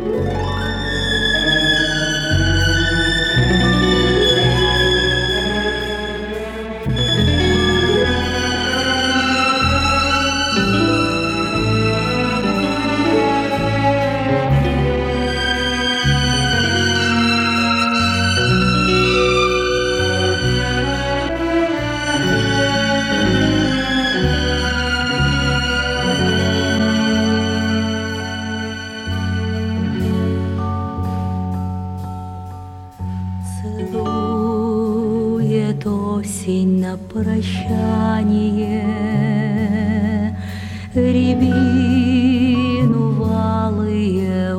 Целует осень на прощание рябину валые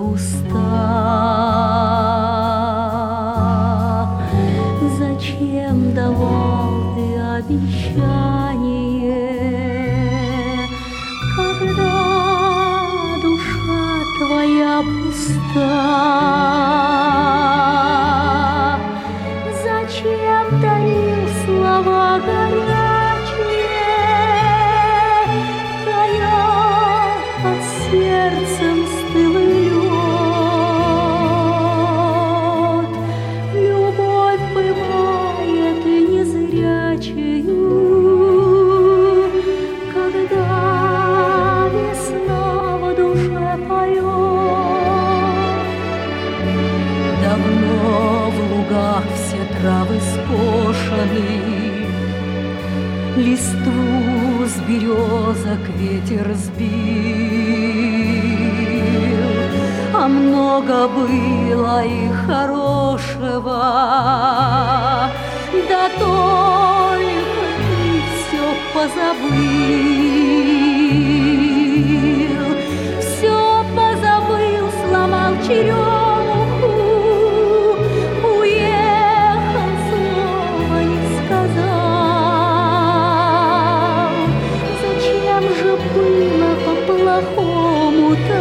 уста. Зачем давал ты обещание, когда душа твоя пуста? Зачем дарил слова горячие, тая под сердцем стылый лед? Любовь бывает и незрячею, когда весна в душе поет. Давно в лугах все травы скошены, листву с березок ветер сбил, а много было и хорошего, да только ты все позабыл, сломал черемуху, уехал, слова не сказал. Зачем же было по-плохому-то?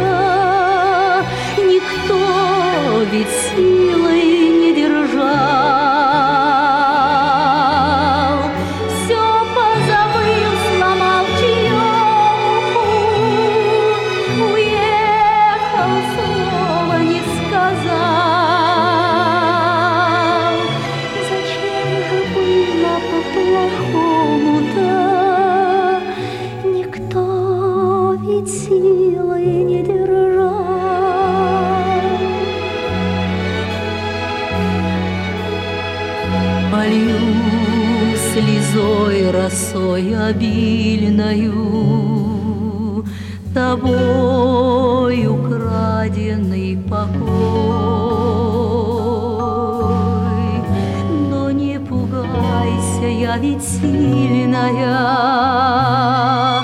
Никто ведь силой не держал. Все позабыл, сломал черемуху, уехал, слова не сказал. Зачем же было по-плохому-то? Никто ведь силой не держал. Полью слезой, росой обильною, тобой украденный покой. Но не пугайся, я ведь сильная,